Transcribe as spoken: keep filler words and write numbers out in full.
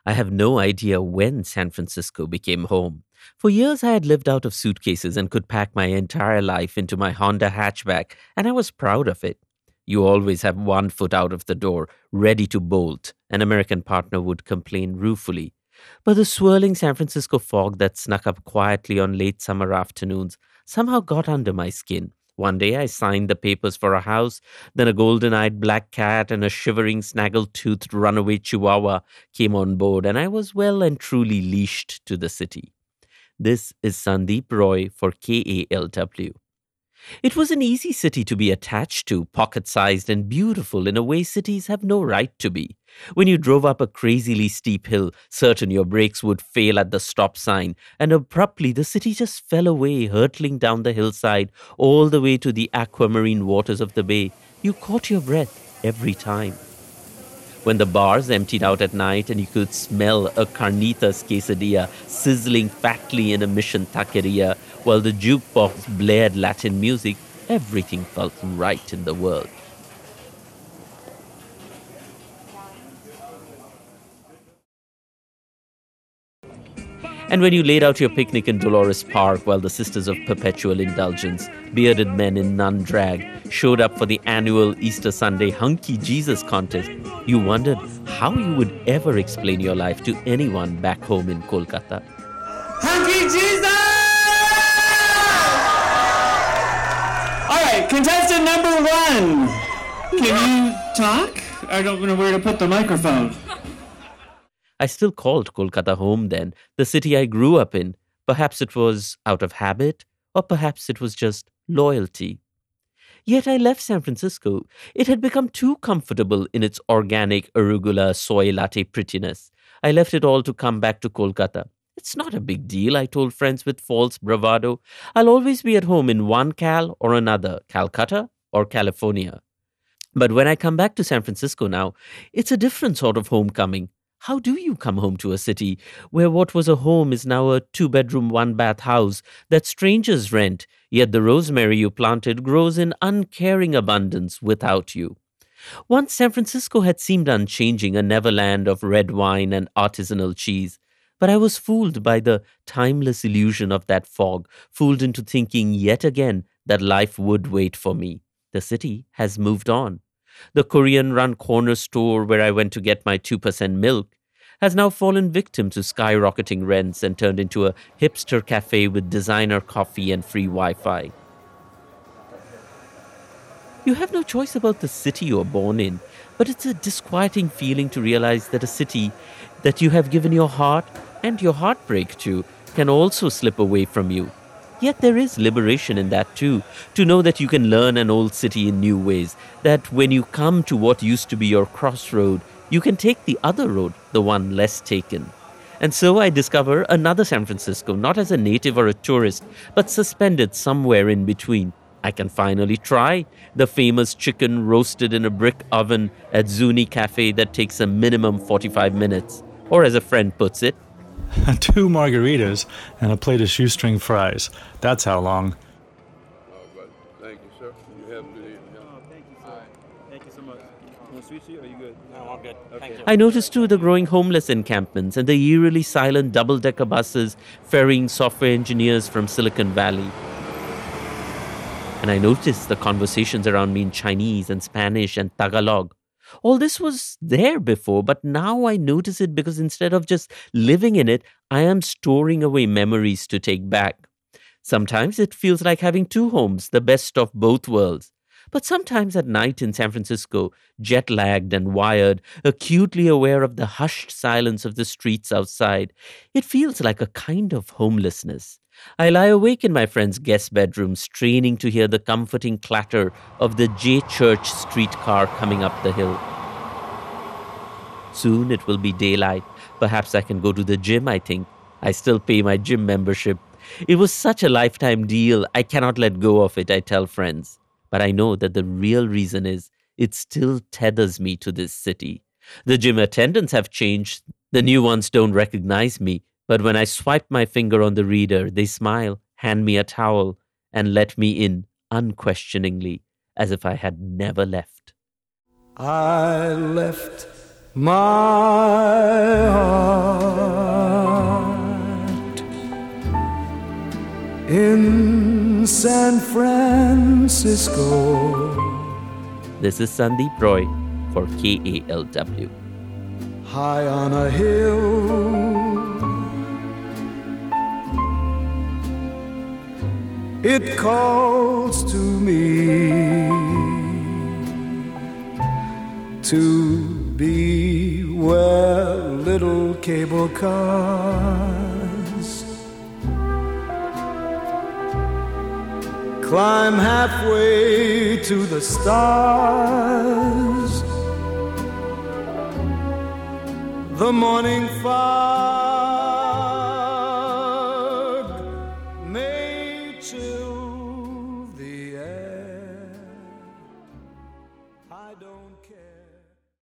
I have no idea when San Francisco became home. For years, I had lived out of suitcases and could pack my entire life into my Honda hatchback, and I was proud of it. You always have one foot out of the door, ready to bolt, an American partner would complain ruefully. But the swirling San Francisco fog that snuck up quietly on late summer afternoons somehow got under my skin. One day I signed the papers for a house, then a golden-eyed black cat and a shivering snaggle-toothed runaway chihuahua came on board, and I was well and truly leashed to the city. This is Sandeep Roy for K A L W. It was an easy city to be attached to, pocket-sized and beautiful in a way cities have no right to be. When you drove up a crazily steep hill, certain your brakes would fail at the stop sign, and abruptly the city just fell away, hurtling down the hillside all the way to the aquamarine waters of the bay. You caught your breath every time. When the bars emptied out at night and you could smell a carnitas quesadilla sizzling fatly in a mission taqueria while the jukebox blared Latin music, everything felt right in the world. And when you laid out your picnic in Dolores Park while the Sisters of Perpetual Indulgence, bearded men in nun drag, showed up for the annual Easter Sunday Hunky Jesus contest, you wondered how you would ever explain your life to anyone back home in Kolkata. Hunky Jesus! All right, contestant number one. Can you talk? I don't know where to put the microphone. I still called Kolkata home then, the city I grew up in. Perhaps it was out of habit, or perhaps it was just loyalty. Yet I left San Francisco. It had become too comfortable in its organic arugula soy latte prettiness. I left it all to come back to Kolkata. It's not a big deal, I told friends with false bravado. I'll always be at home in one Cal or another, Calcutta or California. But when I come back to San Francisco now, it's a different sort of homecoming. How do you come home to a city where what was a home is now a two-bedroom, one-bath house that strangers rent, yet the rosemary you planted grows in uncaring abundance without you? Once San Francisco had seemed unchanging, a neverland of red wine and artisanal cheese. But I was fooled by the timeless illusion of that fog, fooled into thinking yet again that life would wait for me. The city has moved on. The Korean-run corner store where I went to get my two percent milk has now fallen victim to skyrocketing rents and turned into a hipster cafe with designer coffee and free Wi-Fi. You have no choice about the city you're born in, but it's a disquieting feeling to realize that a city that you have given your heart and your heartbreak to can also slip away from you. Yet there is liberation in that too, to know that you can learn an old city in new ways, that when you come to what used to be your crossroad, you can take the other road, the one less taken. And so I discover another San Francisco, not as a native or a tourist, but suspended somewhere in between. I can finally try the famous chicken roasted in a brick oven at Zuni Cafe that takes a minimum forty-five minutes. Or as a friend puts it, Two margaritas and a plate of shoestring fries. That's how long. Thank you, sir. You have a good evening. Oh, thank you, sir. Thank you so much. You want sweet tea or are you good? No, I'm good. Thank you. I noticed too the growing homeless encampments and the eerily silent double-decker buses ferrying software engineers from Silicon Valley. And I noticed the conversations around me in Chinese and Spanish and Tagalog. All this was there before, but now I notice it because instead of just living in it, I am storing away memories to take back. Sometimes it feels like having two homes, the best of both worlds. But sometimes at night in San Francisco, jet-lagged and wired, acutely aware of the hushed silence of the streets outside, it feels like a kind of homelessness. I lie awake in my friend's guest bedroom, straining to hear the comforting clatter of the J Church streetcar coming up the hill. Soon it will be daylight. Perhaps I can go to the gym, I think. I still pay my gym membership. It was such a lifetime deal, I cannot let go of it, I tell friends. But I know that the real reason is it still tethers me to this city. The gym attendants have changed. The new ones don't recognize me. But when I swipe my finger on the reader, they smile, hand me a towel, and let me in unquestioningly, as if I had never left. I left my heart Francisco. This is Sandeep Roy for K A L W. High on a hill, it calls to me to be where little cable cars climb halfway to the stars. The morning fire